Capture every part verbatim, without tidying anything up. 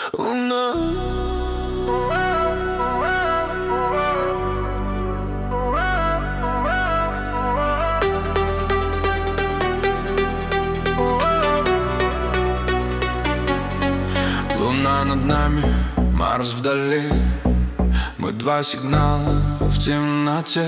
Луна. Луна над нами, Марс вдали. Мы два сигнала в темноте.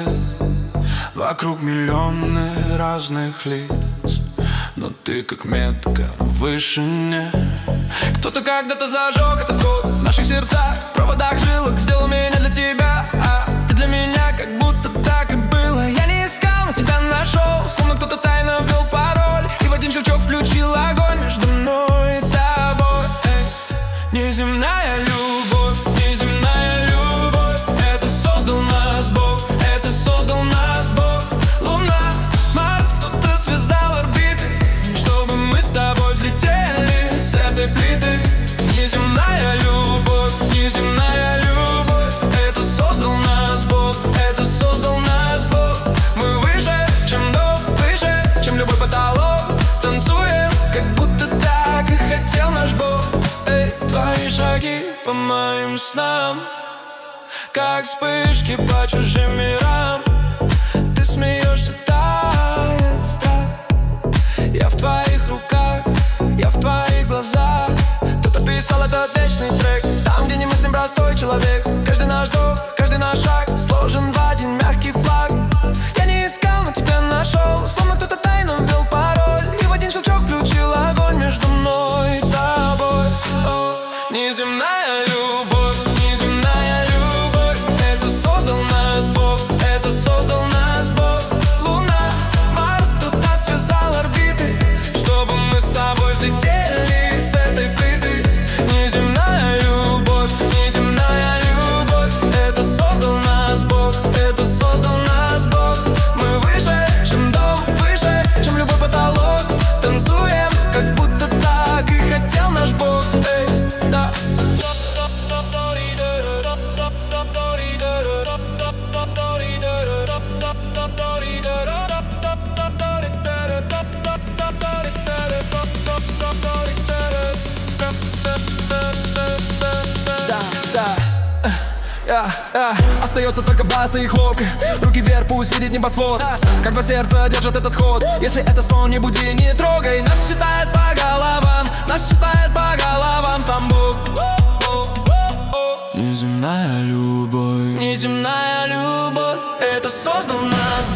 Вокруг миллионы разных лиц, но ты как метка в вышине. Кто-то когда-то зажег этот код в наших сердцах, в проводах жилок сделал меня для тебя, а ты для меня, как будто так и было. Я не искал, но тебя нашел, словно кто-то тайно ввел пароль, и в один щелчок включил огонь между мной и тобой. Эй, неземная любовь, неземная любовь, это создал нас Бог, это создал нас Бог. Луна, Марс, кто-то связал орбиты, чтобы мы с тобой взлетели с этой плиты. Неземная любовь, неземная любовь, это создал нас Бог, это создал нас Бог. Мы выше, чем дом, выше, чем любой потолок. Танцуем, как будто так и хотел наш Бог. Эй, твои шаги по моим снам, как вспышки по чужим мирам. Ты смеешься, тает страх. Я в твоих руках, я в твоих глазах. Кто-то писал этот вечный трек, там, где не мыслим простой человек. Каждый наш вдох, каждый наш шаг сложен в один мягкий флаг. Я не искал, но тебя нашел, словно кто-то тайно ввел пароль, и в один щелчок включил огонь между мной и тобой. О, неземная любовь, неземная любовь, это создал нас Бог, это создал нас Бог. Луна, Марс, кто-то связал орбиты, чтобы мы с тобой взлетели с этой плиты. Неземная любовь, неземная любовь, это создал нас Бог, это создал нас Бог. Мы выше, чем дом, выше, чем любой потолок. Танцуем, как будто так и хотел наш Бог. Эй, да. Yeah, yeah. Остается только басы и хлопки. Руки вверх, пусть видит небосвод. Как два сердца держат этот ход. Если это сон, не буди, не трогай. Нас считает по головам, нас считает по головам сам Бог. Неземная любовь, неземная любовь, это создал нас